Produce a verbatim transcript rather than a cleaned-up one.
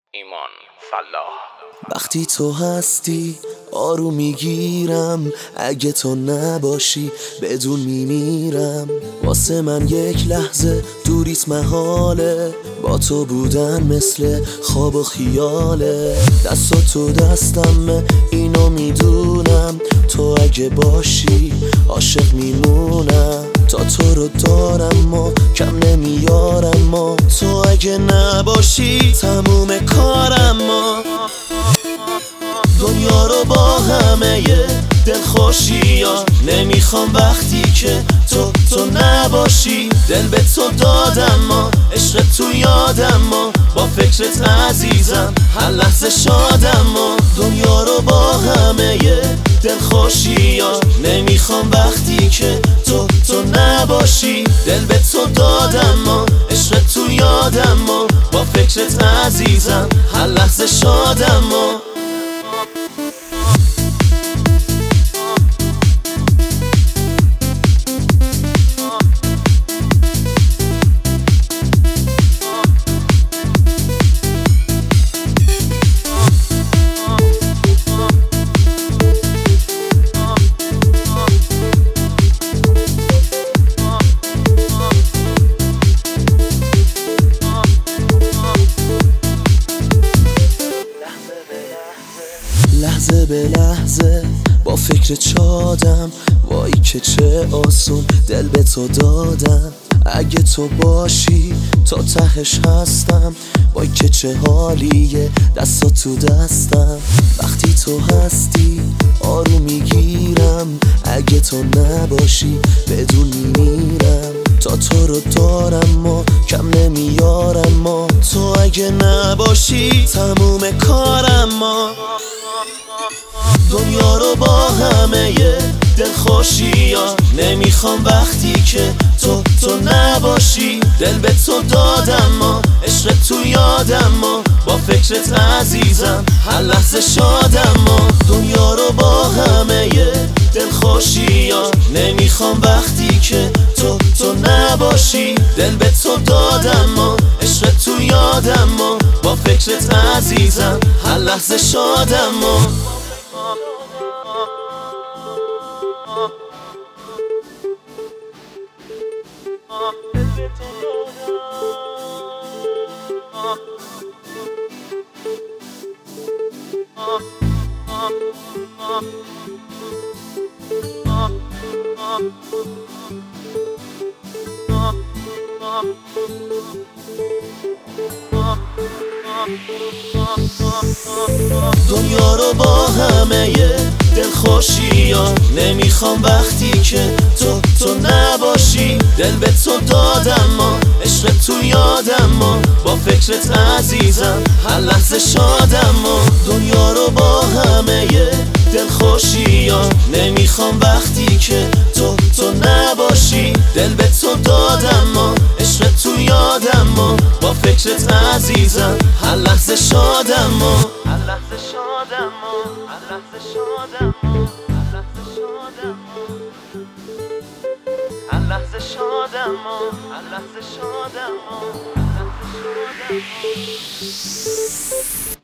ایمان فلاح. وقتی تو هستی آروم میگیرم، اگه تو نباشی بدون میمیرم. واسه من یک لحظه دوریت محاله، با تو بودن مثل خواب و خیاله. دست تو دستم اینو میدونم، تو اگه باشی عاشق میمونم. تا تو رو دارم و کم نمیارم و تو اگه نباشی تموم کارم و دنیا رو با همه دلخوشی ها نمیخوام وقتی که تو تو نباشی. دل به تو دادم و عشق تو یادم و با فکرت عزیزم هر لحظه شادم و دنیا رو با همه دلخوشی ها نمیخوام وقتی که تو تو نباشی. دل به تو دادم و عشق تو یادم و با فکرت عزیزم هر لحظه شادم و لحظه به لحظه با فکر چادم، وای که چه آسون دل به تو دادم. اگه تو باشی تا تهش هستم، وای که چه حالیه دستا تو دستم. وقتی تو هستی آروم میگیرم، اگه تو نباشی بدون میمیرم. تا تو رو دارم و کم نمیارم و تو اگه نباشی تموم کارم و دنیا رو با همه دلخوشی ها نمیخوام وقتی که تو تو نباشی. دل به تو دادم و عشق تو یادم و با فکرت عزیزم هر لحظه شادم و دنیا رو با همه دلخوشی ها نمیخوام وقتی که تو تو نباشی. دل به تو دادم و عشق تو یادم و با فکرت عزیزم هر لحظه شادم و دنیا رو با همه دلخوشی ها نمیخوام وقتی که تو تو نباشی. دل به تو دادم و عشق تو یادم و با فکرت عزیزم هر لحظه شادم و دنیا رو با همه دلخوشی ها نمیخوام وقتی که تو تو نباشی. دل به تو دادم و عشق تو یادم و با فکرت عزیزم هر لحظه شادم و هر لحظه شادم و هر لحظه شادم و هر لحظه شادم و هر لحظه شادم و هر لحظه شادم و